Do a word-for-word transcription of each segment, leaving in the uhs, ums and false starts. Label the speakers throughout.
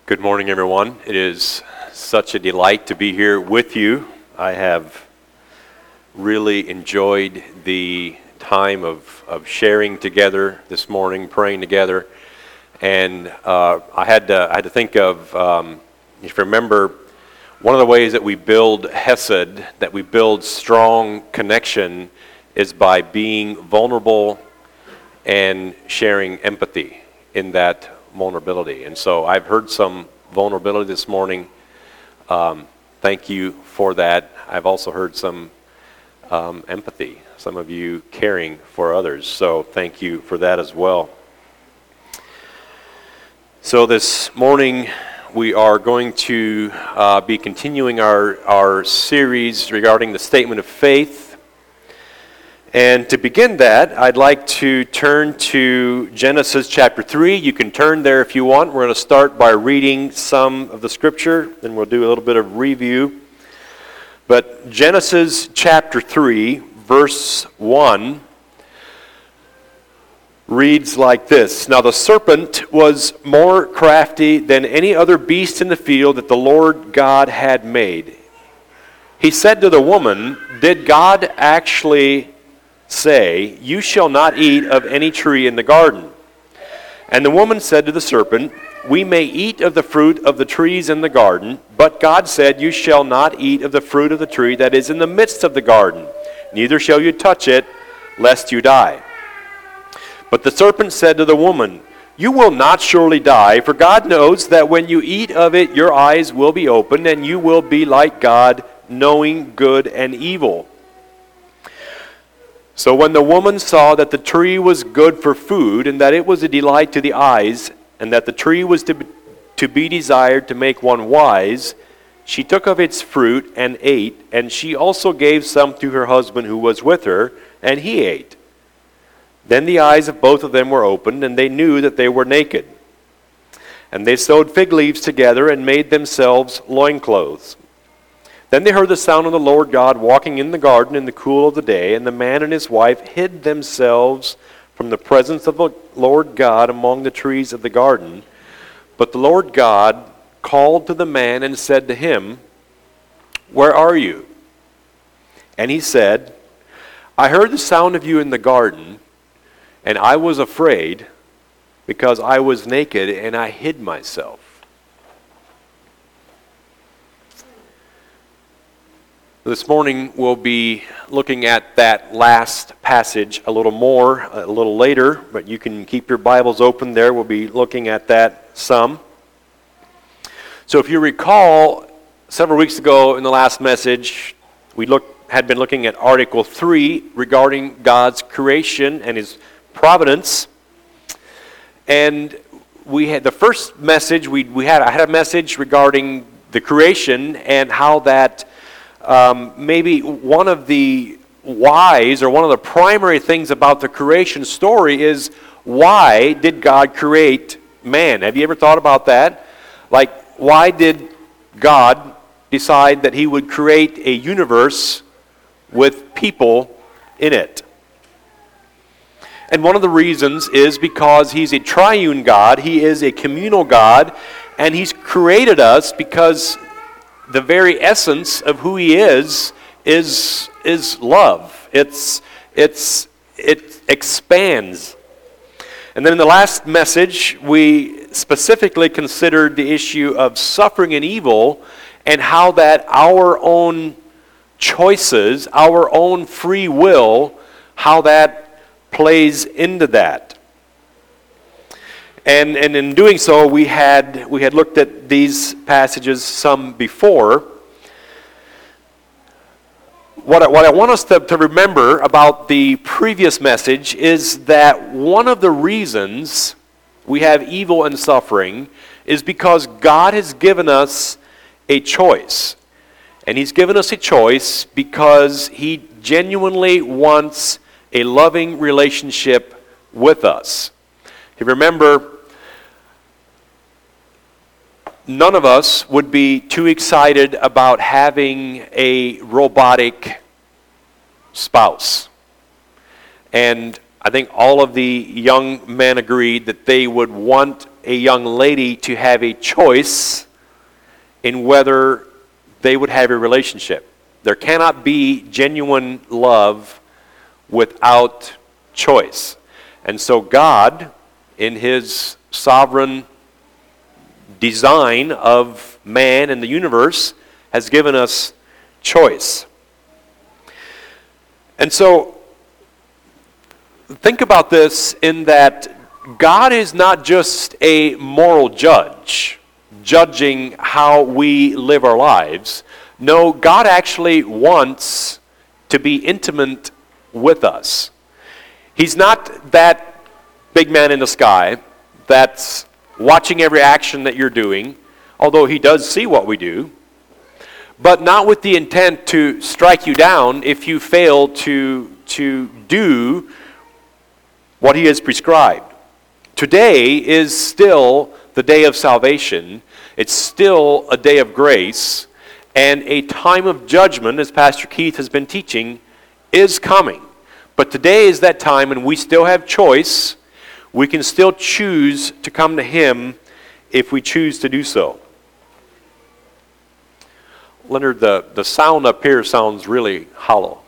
Speaker 1: Good morning, everyone. It is such a delight to be here with you. I have really enjoyed the time of, of sharing together this morning, praying together. And uh, I had to, I had to think of, um, if you remember, one of the ways that we build Hesed, that we build strong connection, is by being vulnerable and sharing empathy in that vulnerability. And so I've heard some vulnerability this morning. Um, thank you for that. I've also heard some um, empathy, some of you caring for others. So thank you for that as well. So this morning we are going to uh, be continuing our, our series regarding the statement of faith. And to begin that, I'd like to turn to Genesis chapter three. You can turn there if you want. We're going to start by reading some of the scripture, then we'll do a little bit of review. But Genesis chapter three, verse one, reads like this. Now the serpent was more crafty than any other beast in the field that the Lord God had made. He said to the woman, "Did God actually say, 'You shall not eat of any tree in the garden'?" And the woman said to the serpent, "We may eat of the fruit of the trees in the garden, but God said, 'You shall not eat of the fruit of the tree that is in the midst of the garden, neither shall you touch it, lest you die.' But the serpent said to the woman, 'You will not surely die, for God knows that when you eat of it, your eyes will be opened, and you will be like God, knowing good and evil.' So when the woman saw that the tree was good for food, and that it was a delight to the eyes, and that the tree was to be, to be desired to make one wise, she took of its fruit and ate, and she also gave some to her husband who was with her, and he ate. Then the eyes of both of them were opened, and they knew that they were naked. And they sewed fig leaves together and made themselves loincloths. Then they heard the sound of the Lord God walking in the garden in the cool of the day, and the man and his wife hid themselves from the presence of the Lord God among the trees of the garden. But the Lord God called to the man and said to him, 'Where are you?' And he said, 'I heard the sound of you in the garden, and I was afraid because I was naked and I hid myself.'" This morning we'll be looking at that last passage a little more, a little later, but you can keep your Bibles open there. We'll be looking at that some. So if you recall, several weeks ago in the last message, we looked, had been looking at Article three regarding God's creation and His providence. And we had the first message, we, we had, I had a message regarding the creation and how that Um, maybe one of the whys or one of the primary things about the creation story is, why did God create man? Have you ever thought about that? Like, why did God decide that He would create a universe with people in it? And one of the reasons is because He's a triune God, He is a communal God, and He's created us because the very essence of who He is is is love. It's it's it expands. And then in the last message, we specifically considered the issue of suffering and evil, and how that our own choices, our own free will, how that plays into that. And, and in doing so, we had we had looked at these passages some before. What I, what I want us to, to remember about the previous message is that one of the reasons we have evil and suffering is because God has given us a choice. And He's given us a choice because He genuinely wants a loving relationship with us. If you remember, none of us would be too excited about having a robotic spouse. And I think all of the young men agreed that they would want a young lady to have a choice in whether they would have a relationship. There cannot be genuine love without choice. And so God, in His sovereign design of man and the universe, has given us choice. And so, think about this in that God is not just a moral judge, judging how we live our lives. No, God actually wants to be intimate with us. He's not that big man in the sky that's watching every action that you're doing, although He does see what we do, but not with the intent to strike you down if you fail to, to do what He has prescribed. Today is still the day of salvation. It's still a day of grace, and a time of judgment, as Pastor Keith has been teaching, is coming. But today is that time, and we still have choice. We can still choose to come to Him if we choose to do so. Leonard, the, the sound up here sounds really hollow.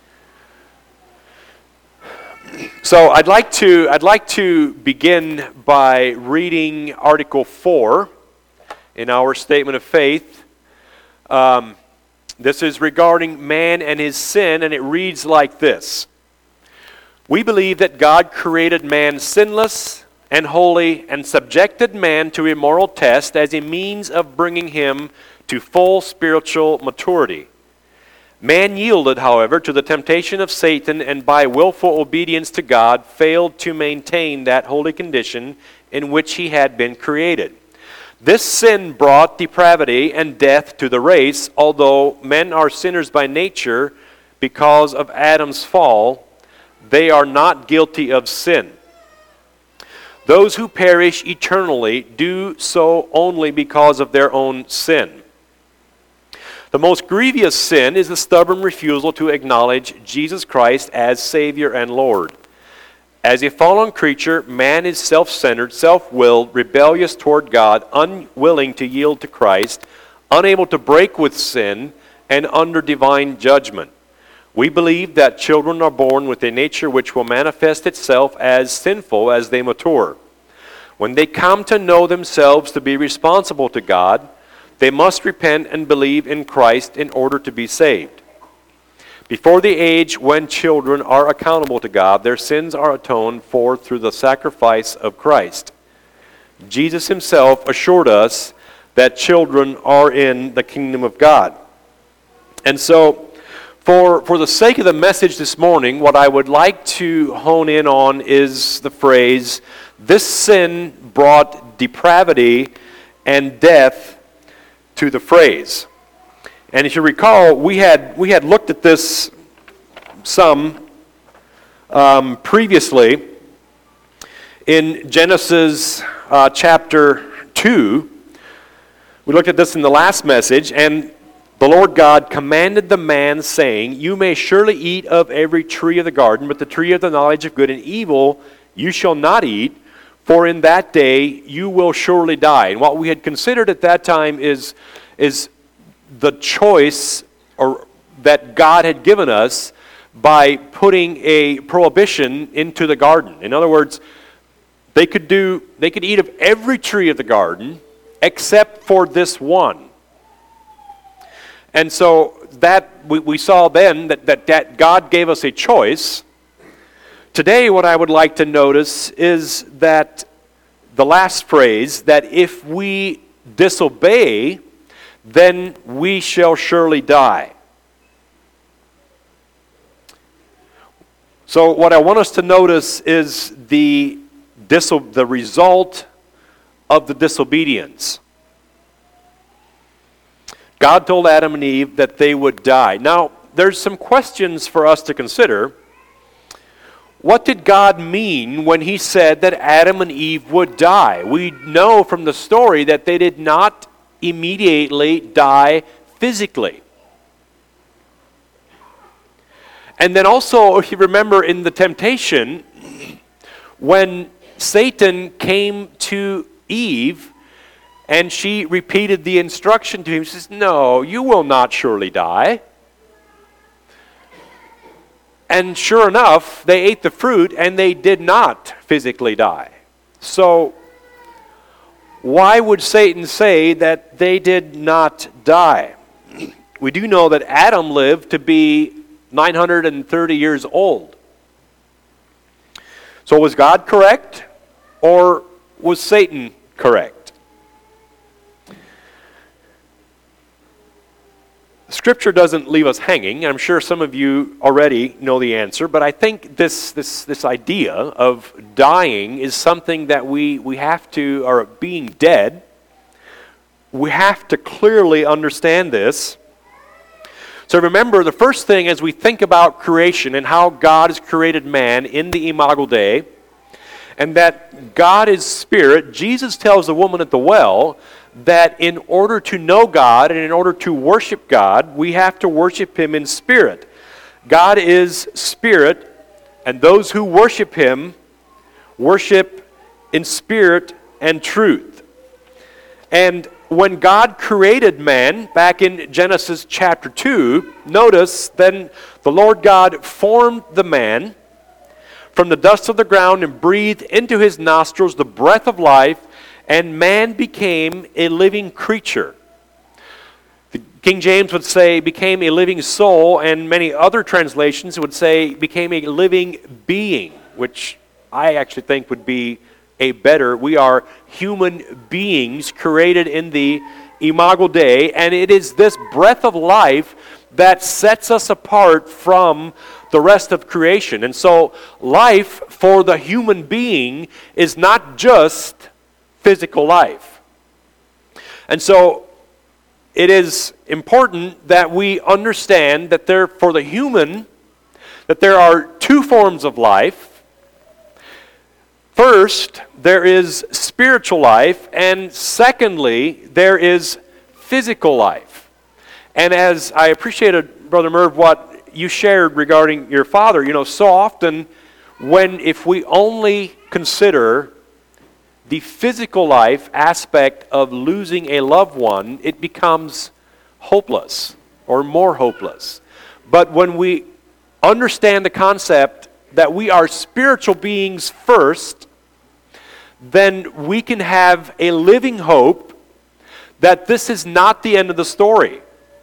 Speaker 1: So I'd like to I'd like to begin by reading Article four in our statement of faith. Um, this is regarding man and his sin, and it reads like this. We believe that God created man sinless and holy and subjected man to a moral test as a means of bringing him to full spiritual maturity. Man yielded, however, to the temptation of Satan and by willful obedience to God failed to maintain that holy condition in which he had been created. This sin brought depravity and death to the race. Although men are sinners by nature because of Adam's fall, they are not guilty of sin. Those who perish eternally do so only because of their own sin. The most grievous sin is the stubborn refusal to acknowledge Jesus Christ as Savior and Lord. As a fallen creature, man is self-centered, self-willed, rebellious toward God, unwilling to yield to Christ, unable to break with sin, and under divine judgment. We believe that children are born with a nature which will manifest itself as sinful as they mature. When they come to know themselves to be responsible to God, they must repent and believe in Christ in order to be saved. Before the age when children are accountable to God, their sins are atoned for through the sacrifice of Christ. Jesus Himself assured us that children are in the kingdom of God. And so, for, for the sake of the message this morning, what I would like to hone in on is the phrase, this sin brought depravity and death to the phrase. And if you recall, we had we had looked at this some um, previously in Genesis uh, chapter two. We looked at this in the last message, and the Lord God commanded the man, saying, "You may surely eat of every tree of the garden, but the tree of the knowledge of good and evil you shall not eat, for in that day you will surely die." And what we had considered at that time is, is the choice or that God had given us by putting a prohibition into the garden. In other words, they could do they could eat of every tree of the garden except for this one. And so that we, we saw then that, that, that God gave us a choice. Today, what I would like to notice is that the last phrase, that if we disobey, then we shall surely die. So what I want us to notice is the, diso- the result of the disobedience. God told Adam and Eve that they would die. Now, there's some questions for us to consider. What did God mean when He said that Adam and Eve would die? We know from the story that they did not immediately die physically. And then also, if you remember in the temptation, when Satan came to Eve, and she repeated the instruction to him. She says, no, you will not surely die. And sure enough, they ate the fruit and they did not physically die. So, why would Satan say that they did not die? We do know that Adam lived to be nine hundred thirty years old. So was God correct, or was Satan correct? Scripture doesn't leave us hanging. I'm sure some of you already know the answer, but I think this this this idea of dying is something that we, we have to, or being dead, we have to clearly understand this. So remember, the first thing as we think about creation and how God has created man in the Imago Dei, and that God is spirit, Jesus tells the woman at the well that in order to know God and in order to worship God, we have to worship Him in spirit. God is spirit, and those who worship Him worship in spirit and truth. And when God created man, back in Genesis chapter two, notice then the Lord God formed the man from the dust of the ground and breathed into his nostrils the breath of life, and man became a living creature. The King James would say became a living soul, and many other translations would say became a living being, which I actually think would be a better. We are human beings created in the Imago Dei, and it is this breath of life that sets us apart from the rest of creation. And so life for the human being is not just physical life. And so it is important that we understand that there, for the human, that there are two forms of life. First, there is spiritual life, and secondly, there is physical life. And as I appreciated, Brother Merv, what you shared regarding your father, you know, so often when, if we only consider the physical life aspect of losing a loved one, it becomes hopeless or more hopeless. But when we understand the concept that we are spiritual beings first, then we can have a living hope that this is not the end of the story.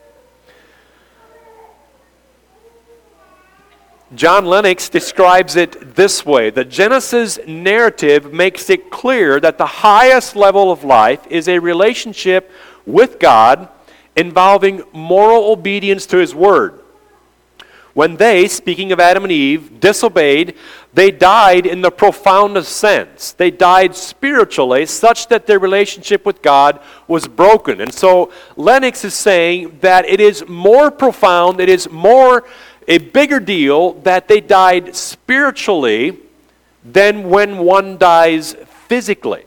Speaker 1: John Lennox describes it this way: the Genesis narrative makes it clear that the highest level of life is a relationship with God involving moral obedience to His Word. When they, speaking of Adam and Eve, disobeyed, they died in the profoundest sense. They died spiritually, such that their relationship with God was broken. And so Lennox is saying that it is more profound, it is more a bigger deal that they died spiritually than when one dies physically.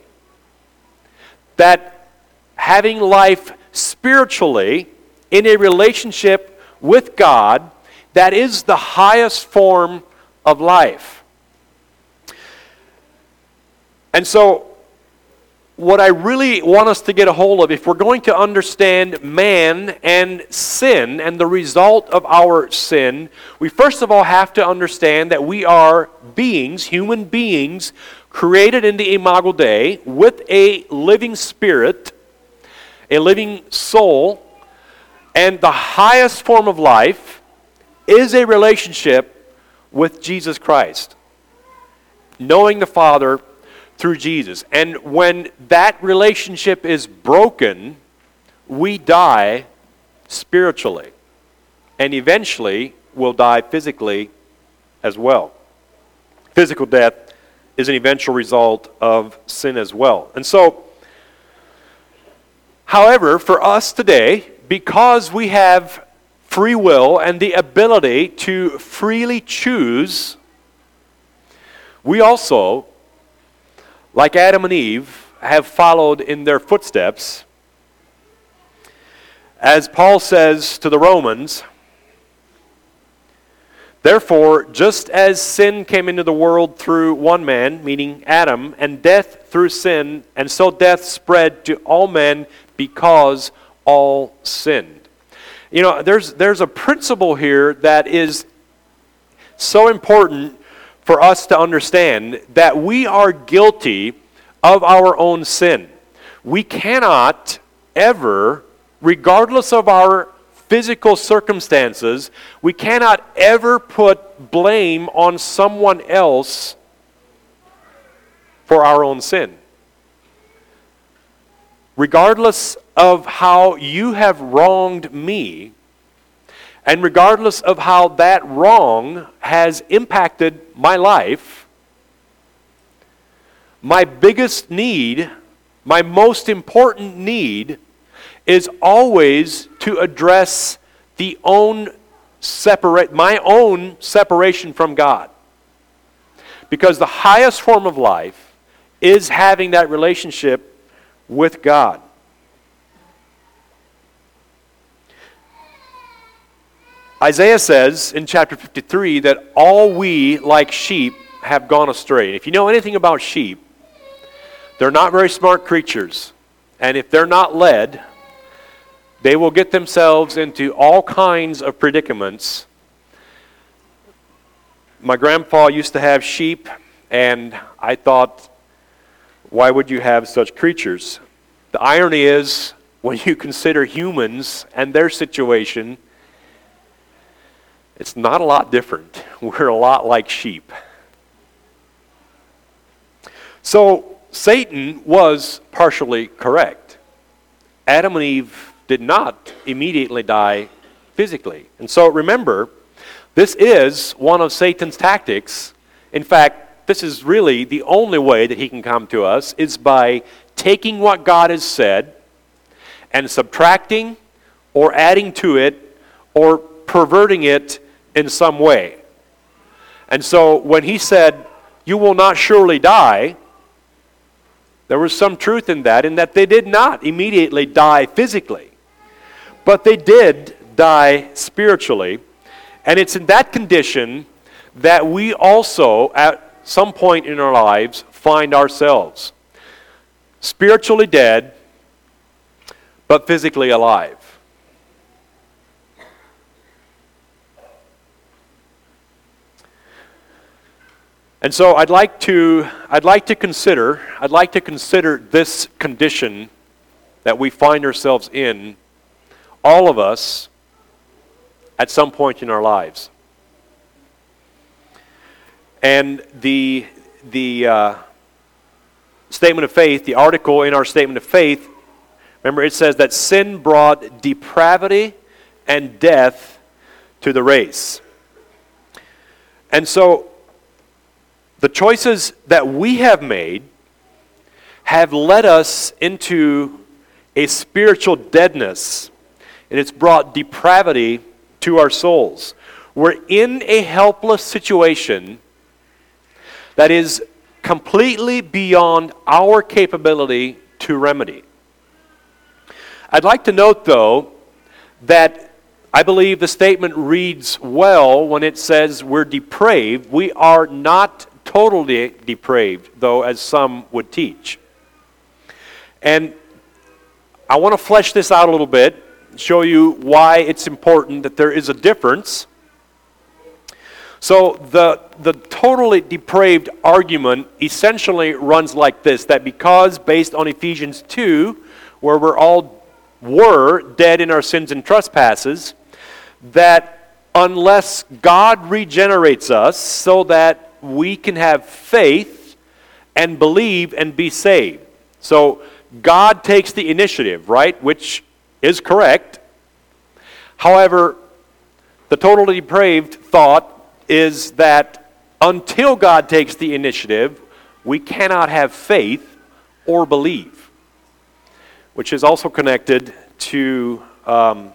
Speaker 1: That having life spiritually in a relationship with God, that is the highest form of life. And so, what I really want us to get a hold of, if we're going to understand man and sin and the result of our sin, we first of all have to understand that we are beings, human beings, created in the Imago Dei with a living spirit, a living soul, and the highest form of life is a relationship with Jesus Christ, knowing the Father through Jesus. And when that relationship is broken, we die spiritually, and eventually we'll die physically as well. Physical death is an eventual result of sin as well. And so, however, for us today, because we have free will and the ability to freely choose, we also, like Adam and Eve, have followed in their footsteps. As Paul says to the Romans, Therefore, just as sin came into the world through one man, meaning Adam, and death through sin, and so death spread to all men because all sinned. You know, there's there's a principle here that is so important for us to understand, that we are guilty of our own sin. We cannot ever, regardless of our physical circumstances, we cannot ever put blame on someone else for our own sin. Regardless of how you have wronged me, and regardless of how that wrong has impacted my life, my biggest need, my most important need, is always to address the own separate, my own separation from God. Because the highest form of life is having that relationship with God. Isaiah says in chapter fifty-three that all we, like sheep, have gone astray. If you know anything about sheep, they're not very smart creatures. And if they're not led, they will get themselves into all kinds of predicaments. My grandpa used to have sheep, and I thought, why would you have such creatures? The irony is, when you consider humans and their situation, it's not a lot different. We're a lot like sheep. So, Satan was partially correct. Adam and Eve did not immediately die physically. And so remember, this is one of Satan's tactics. In fact, this is really the only way that he can come to us, is by taking what God has said and subtracting or adding to it or perverting it in some way. And so when he said, "You will not surely die," there was some truth in that, in that they did not immediately die physically, but they did die spiritually. And it's in that condition that we also, at some point in our lives, find ourselves. Spiritually dead, but physically alive. And so I'd like to I'd like to consider I'd like to consider this condition that we find ourselves in, all of us, at some point in our lives. And the the uh, statement of faith, the article in our statement of faith, remember it says that sin brought depravity and death to the race. And so the choices that we have made have led us into a spiritual deadness, and it's brought depravity to our souls. We're in a helpless situation that is completely beyond our capability to remedy. I'd like to note, though, that I believe the statement reads well when it says we're depraved. We are not totally depraved, though, as some would teach. And I want to flesh this out a little bit, show you why it's important that there is a difference. So the, the totally depraved argument essentially runs like this, that because, based on Ephesians two, where we're all were dead in our sins and trespasses, that unless God regenerates us so that we can have faith and believe and be saved. So God takes the initiative, right? Which is correct. However, the totally depraved thought is that until God takes the initiative, we cannot have faith or believe, which is also connected to um,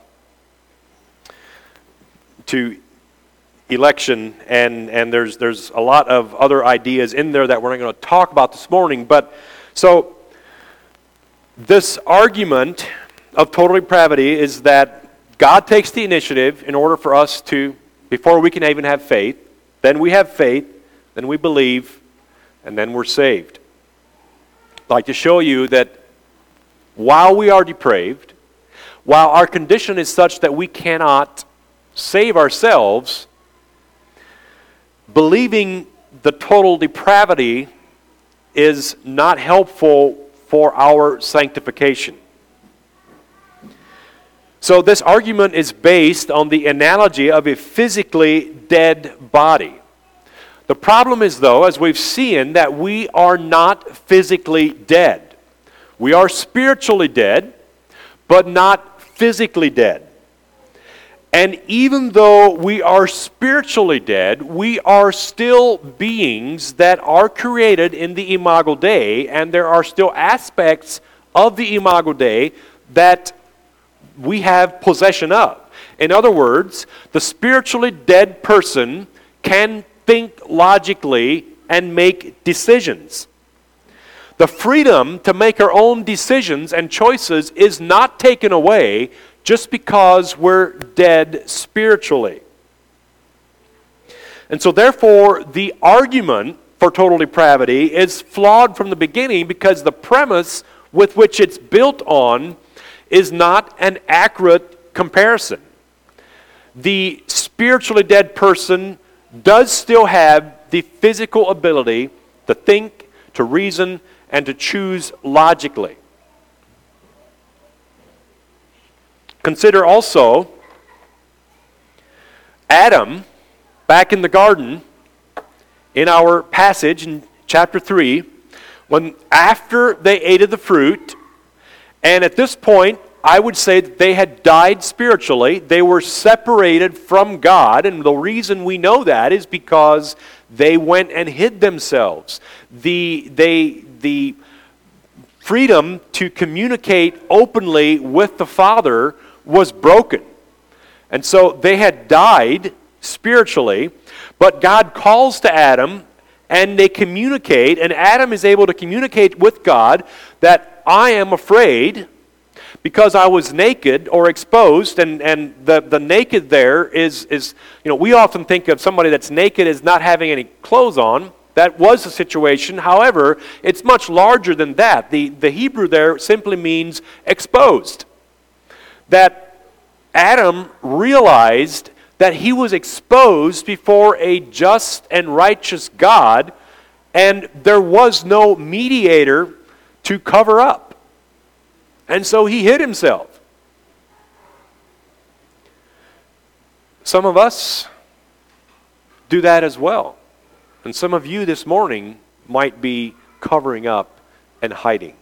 Speaker 1: to election, and, and there's there's a lot of other ideas in there that we're not going to talk about this morning. But so this argument of total depravity is that God takes the initiative in order for us to before we can even have faith. Then we have faith, then we believe, and then we're saved. I'd like to show you that while we are depraved, while our condition is such that we cannot save ourselves, believing the total depravity is not helpful for our sanctification. So this argument is based on the analogy of a physically dead body. The problem is, though, as we've seen, that we are not physically dead. We are spiritually dead, but not physically dead. And even though we are spiritually dead, we are still beings that are created in the Imago Dei, and there are still aspects of the Imago Dei that we have possession of. In other words, the spiritually dead person can think logically and make decisions. The freedom to make our own decisions and choices is not taken away just because we're dead spiritually. And so therefore, the argument for total depravity is flawed from the beginning because the premise with which it's built on is not an accurate comparison. The spiritually dead person does still have the physical ability to think, to reason, and to choose logically. Consider also Adam, back in the garden, in our passage in chapter three, when after they ate of the fruit, and at this point, I would say that they had died spiritually. They were separated from God, and the reason we know that is because they went and hid themselves. The, they, the freedom to communicate openly with the Father was broken. And so they had died spiritually, but God calls to Adam, and they communicate, and Adam is able to communicate with God that I am afraid because I was naked or exposed, and, and the, the naked there is, is, you know, we often think of somebody that's naked as not having any clothes on. That was the situation. However, it's much larger than that. The, the Hebrew there simply means exposed. That Adam realized that he was exposed before a just and righteous God, and there was no mediator to cover up. And so he hid himself. Some of us do that as well. And some of you this morning might be covering up and hiding.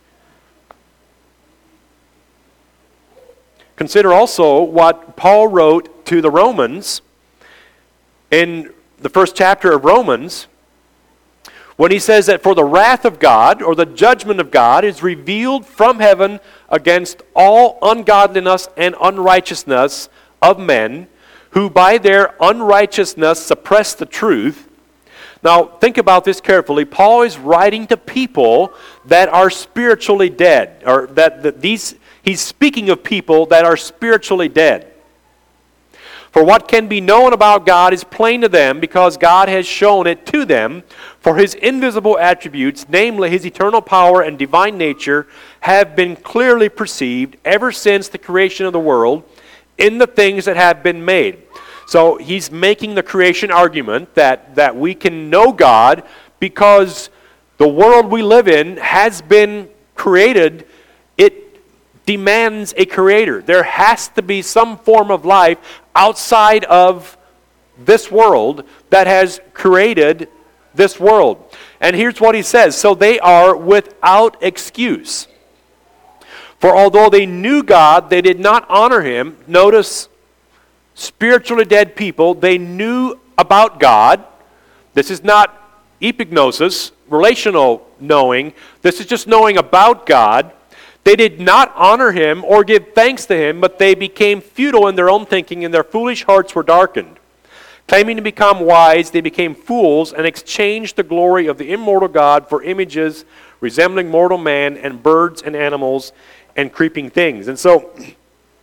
Speaker 1: Consider also what Paul wrote to the Romans in the first chapter of Romans, when he says that for the wrath of God, or the judgment of God, is revealed from heaven against all ungodliness and unrighteousness of men, who by their unrighteousness suppress the truth. Now, think about this carefully. Paul is writing to people that are spiritually dead, or that, that these, he's speaking of people that are spiritually dead. For what can be known about God is plain to them, because God has shown it to them. For his invisible attributes, namely his eternal power and divine nature, have been clearly perceived ever since the creation of the world in the things that have been made. So he's making the creation argument that, that we can know God because the world we live in has been created. It demands a creator. There has to be some form of life outside of this world that has created this world. And here's what he says. So they are without excuse. For although they knew God, they did not honor him. Notice, spiritually dead people, they knew about God. This is not epignosis, relational knowing. This is just knowing about God. They did not honor him or give thanks to him, but they became futile in their own thinking, and their foolish hearts were darkened. Claiming to become wise, they became fools and exchanged the glory of the immortal God for images resembling mortal man and birds and animals and creeping things. And so,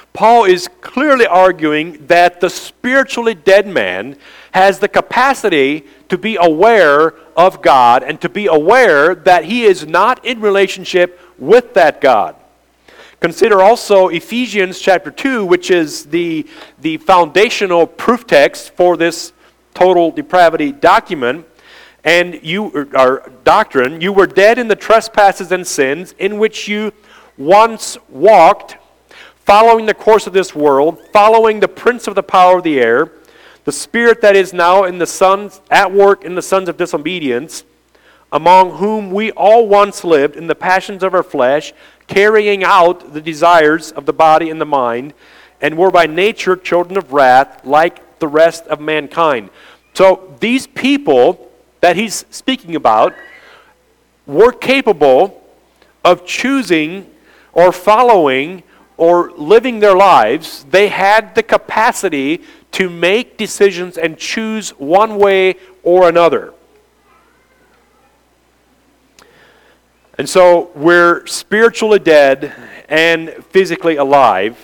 Speaker 1: Paul is clearly arguing that the spiritually dead man has the capacity to be aware of God and to be aware that he is not in relationship with that God. Consider also Ephesians chapter two, which is the, the foundational proof text for this total depravity document. And you, our doctrine, you were dead in the trespasses and sins in which you once walked, following the course of this world, following the prince of the power of the air, the spirit that is now in the sons at work in the sons of disobedience, among whom we all once lived in the passions of our flesh, carrying out the desires of the body and the mind, and were by nature children of wrath, like the rest of mankind. So these people that he's speaking about were capable of choosing or following or living their lives. They had the capacity to make decisions and choose one way or another. And so we're spiritually dead and physically alive.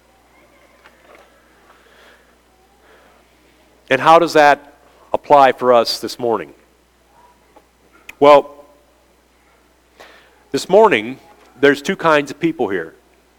Speaker 1: And how does that apply for us this morning? Well, this morning, there's two kinds of people here.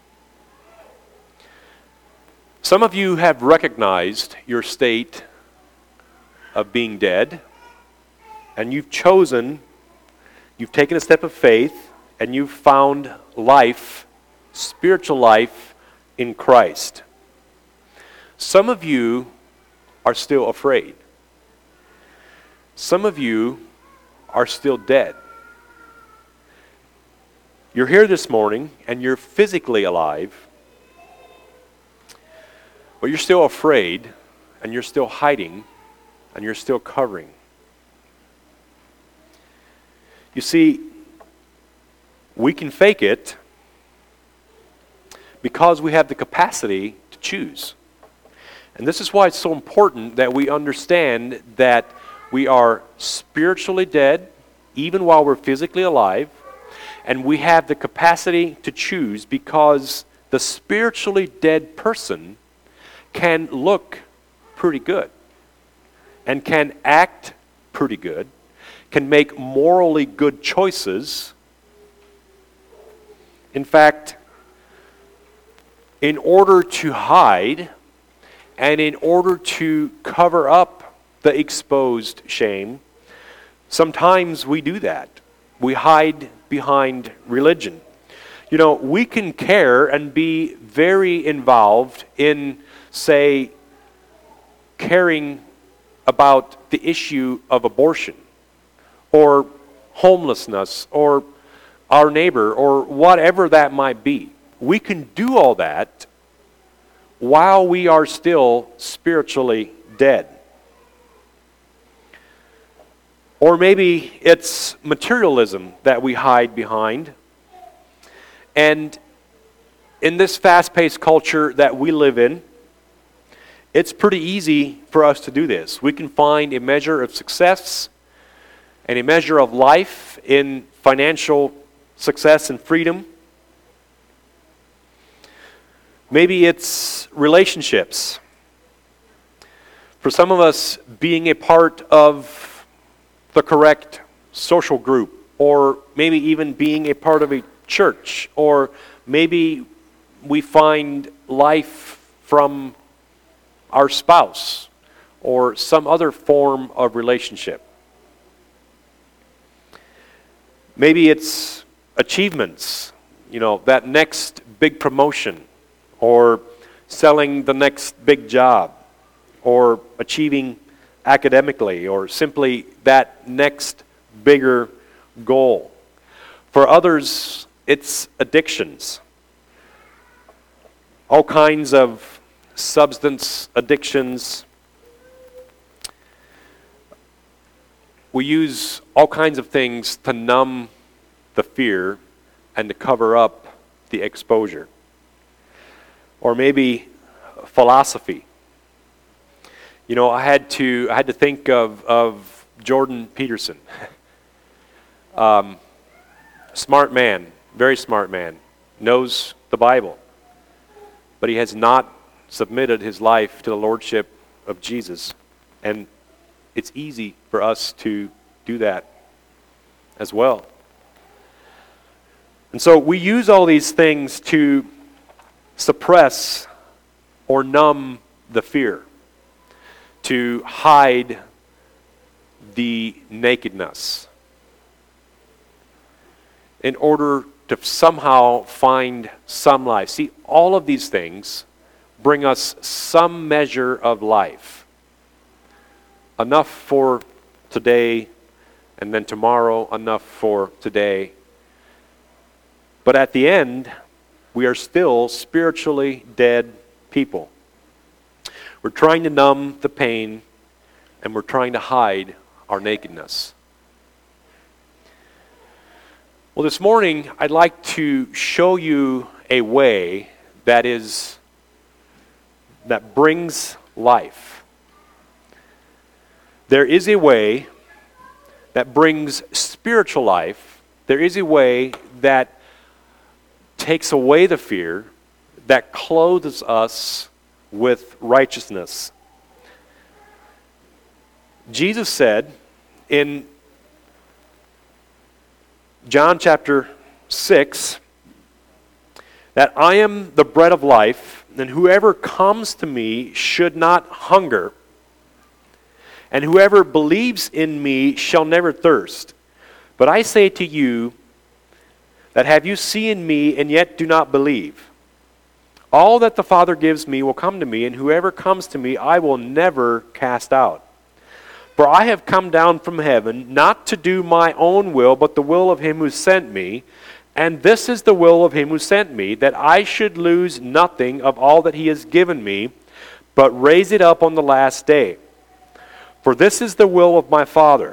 Speaker 1: Some of you have recognized your state of being dead, and you've chosen, you've taken a step of faith, and you've found life, spiritual life, in Christ. Some of you are still afraid. Some of you are still dead. You're here this morning, and you're physically alive, but you're still afraid, and you're still hiding, and you're still covering. You see, we can fake it because we have the capacity to choose. And this is why it's so important that we understand that we are spiritually dead, even while we're physically alive, and we have the capacity to choose, because the spiritually dead person can look pretty good and can act pretty good, can make morally good choices. In fact, in order to hide and in order to cover up the exposed shame, sometimes we do that. We hide behind religion. You know, we can care and be very involved in, say, caring about the issue of abortion or homelessness or our neighbor or whatever that might be. We can do all that while we are still spiritually dead. Or maybe it's materialism that we hide behind. And in this fast-paced culture that we live in, it's pretty easy for us to do this. We can find a measure of success and a measure of life in financial success and freedom. Maybe it's relationships. For some of us, being a part of the correct social group, or maybe even being a part of a church, or maybe we find life from our spouse or some other form of relationship. Maybe it's achievements, you know, that next big promotion, or selling the next big job, or achieving academically, or simply that next bigger goal. For others, it's addictions. All kinds of substance addictions. We use all kinds of things to numb the fear and to cover up the exposure. Or maybe philosophy. You know, I had to I had to think of, of Jordan Peterson. um, smart man, very smart man, knows the Bible. but he has not submitted his life to the lordship of Jesus. And it's easy for us to do that as well. And so we use all these things to suppress or numb the fear, to hide the nakedness, in order to somehow find some life. See, all of these things bring us some measure of life. Enough for today, and then tomorrow, enough for today. But at the end, we are still spiritually dead people. We're trying to numb the pain, and we're trying to hide our nakedness. Well, this morning, I'd like to show you a way that is, that brings life. There is a way that brings spiritual life. There is a way that takes away the fear, that clothes us with righteousness. Jesus said in John chapter six that I am the bread of life, and whoever comes to me should not hunger, and whoever believes in me shall never thirst. But I say to you that have you seen me and yet do not believe? All that the Father gives me will come to me, and whoever comes to me I will never cast out. For I have come down from heaven, not to do my own will, but the will of him who sent me. And this is the will of him who sent me, that I should lose nothing of all that he has given me, but raise it up on the last day. For this is the will of my Father,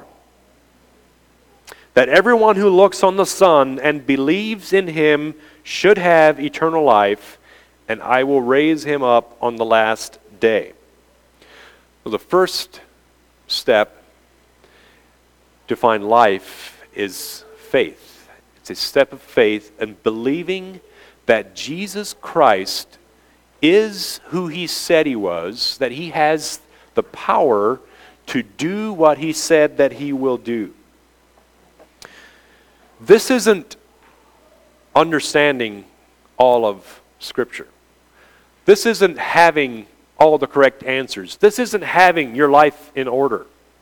Speaker 1: that everyone who looks on the Son and believes in him should have eternal life, and I will raise him up on the last day. So the first step to find life is faith. It's a step of faith and believing that Jesus Christ is who he said he was, that he has the power to do what he said that he will do. This isn't understanding all of Scripture. This isn't having all the correct answers. This isn't having your life in order.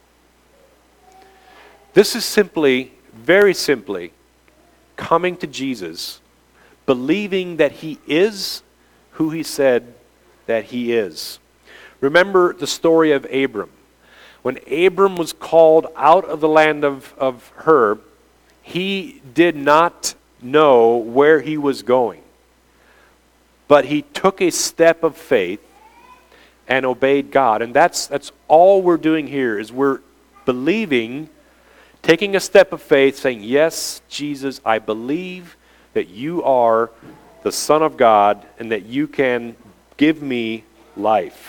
Speaker 1: This is simply, very simply, coming to Jesus, believing that he is who he said that he is. Remember the story of Abram. When Abram was called out of the land of, of Ur, he did not know where he was going. But he took a step of faith and obeyed God. And that's that's all we're doing here, is we're believing, taking a step of faith, saying, yes, Jesus, I believe that you are the Son of God and that you can give me life.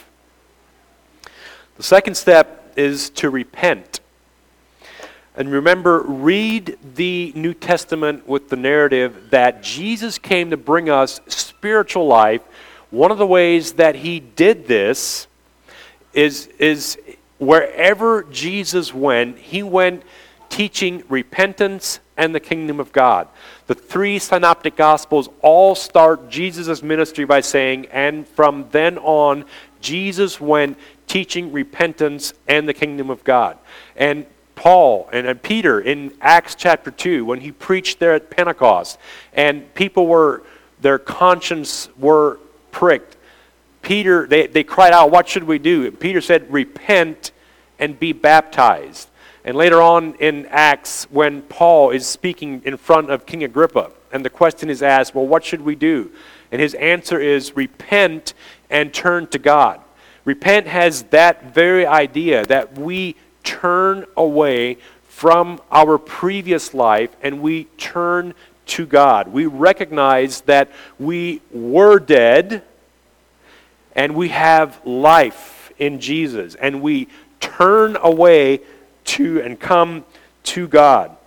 Speaker 1: The second step is to repent. And remember, read the New Testament with the narrative that Jesus came to bring us spiritual life. One of the ways that he did this is, is wherever Jesus went, he went teaching repentance and the kingdom of God. The three synoptic gospels all start Jesus' ministry by saying, and from then on, Jesus went teaching repentance and the kingdom of God. And Paul and, and Peter in Acts chapter two, when he preached there at Pentecost, and people were, their conscience were pricked. Peter, they, they cried out, what should we do? Peter said, repent and be baptized. And later on in Acts, when Paul is speaking in front of King Agrippa, and the question is asked, well, what should we do? And his answer is, repent and turn to God. Repent has that very idea that we turn away from our previous life and we turn to God. We recognize that we were dead and we have life in Jesus, and we turn away to and come to God.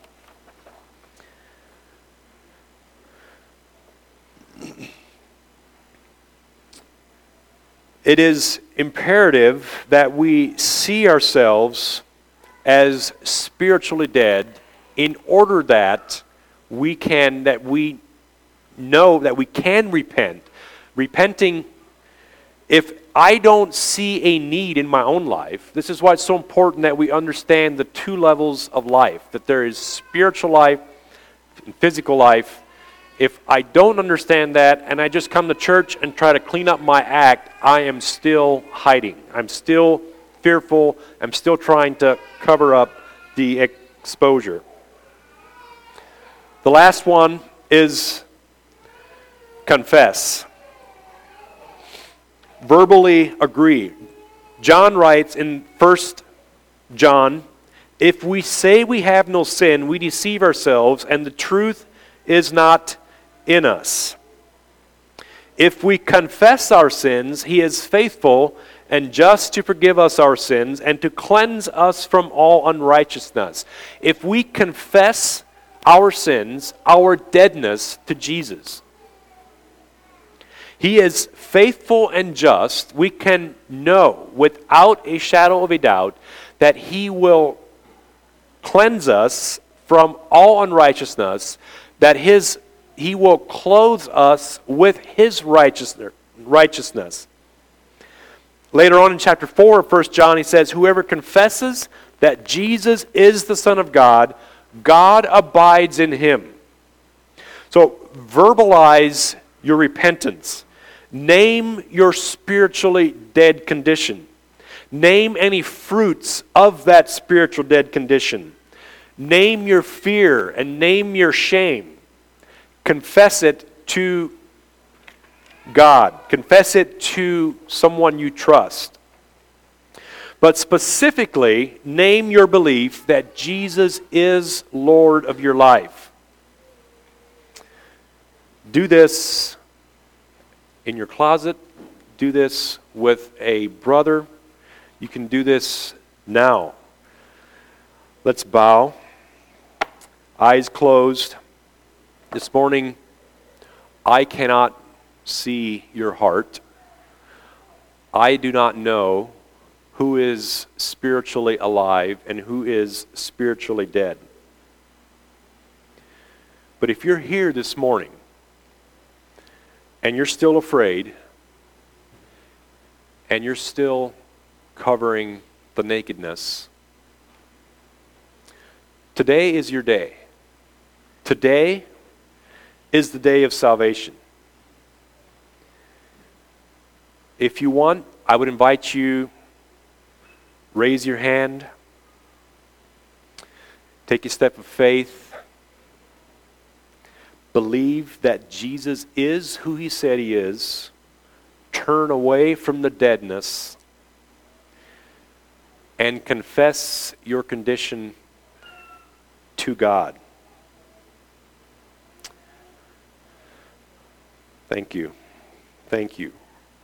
Speaker 1: It is imperative that we see ourselves as spiritually dead in order that we can, that we know that we can repent. Repenting, if I don't see a need in my own life, this is why it's so important that we understand the two levels of life, that there is spiritual life and physical life. If I don't understand that and I just come to church and try to clean up my act, I am still hiding. I'm still fearful. I'm still trying to cover up the exposure. The last one is confess. Verbally agree. John writes in First John, if we say we have no sin, we deceive ourselves, and the truth is not in us. If we confess our sins, he is faithful and just to forgive us our sins and to cleanse us from all unrighteousness. If we confess our sins, our deadness to Jesus, he is faithful and just. We can know without a shadow of a doubt that he will cleanse us from all unrighteousness, that his he will clothe us with his righteousness. Later on in chapter four of First John, he says, whoever confesses that Jesus is the Son of God, God abides in him. So verbalize your repentance. Name your spiritually dead condition. Name any fruits of that spiritual dead condition. Name your fear and name your shame. Confess it to God. Confess it to someone you trust. But specifically, name your belief that Jesus is Lord of your life. Do this in your closet. Do this with a brother. You can do this now. Let's bow. Eyes closed. This morning, I cannot see your heart. I do not know who is spiritually alive and who is spiritually dead. But if you're here this morning and you're still afraid and you're still covering the nakedness, today is your day. Today is the day of salvation. If you want, I would invite you, raise your hand, take a step of faith, believe that Jesus is who he said he is, turn away from the deadness, and confess your condition to God. Thank you. Thank you.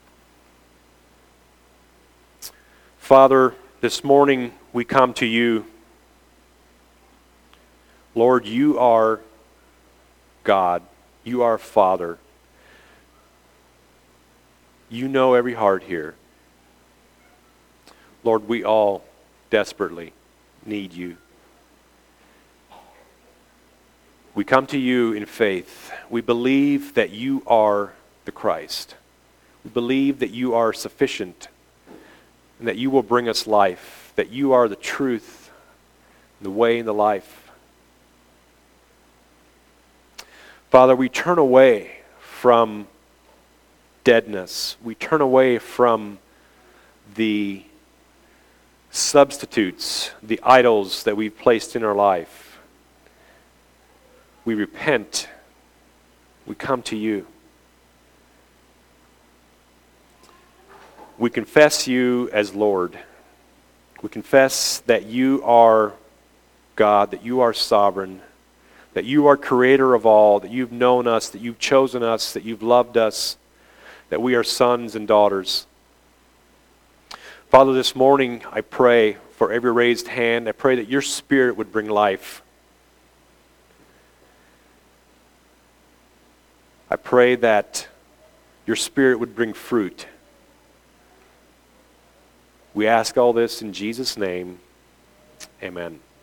Speaker 1: Father, this morning we come to you. Lord, you are God. You are Father. You know every heart here. Lord, we all desperately need you. We come to you in faith. We believe that you are the Christ. We believe that you are sufficient and that you will bring us life, that you are the truth, the way, and the life. Father, we turn away from deadness. We turn away from the substitutes, the idols that we've placed in our life. We repent. We come to you. We confess you as Lord. We confess that you are God, that you are sovereign, that you are creator of all, that you've known us, that you've chosen us, that you've loved us, that we are sons and daughters. Father, this morning I pray for every raised hand. I pray that your Spirit would bring life. I pray that your Spirit would bring fruit. We ask all this in Jesus' name. Amen.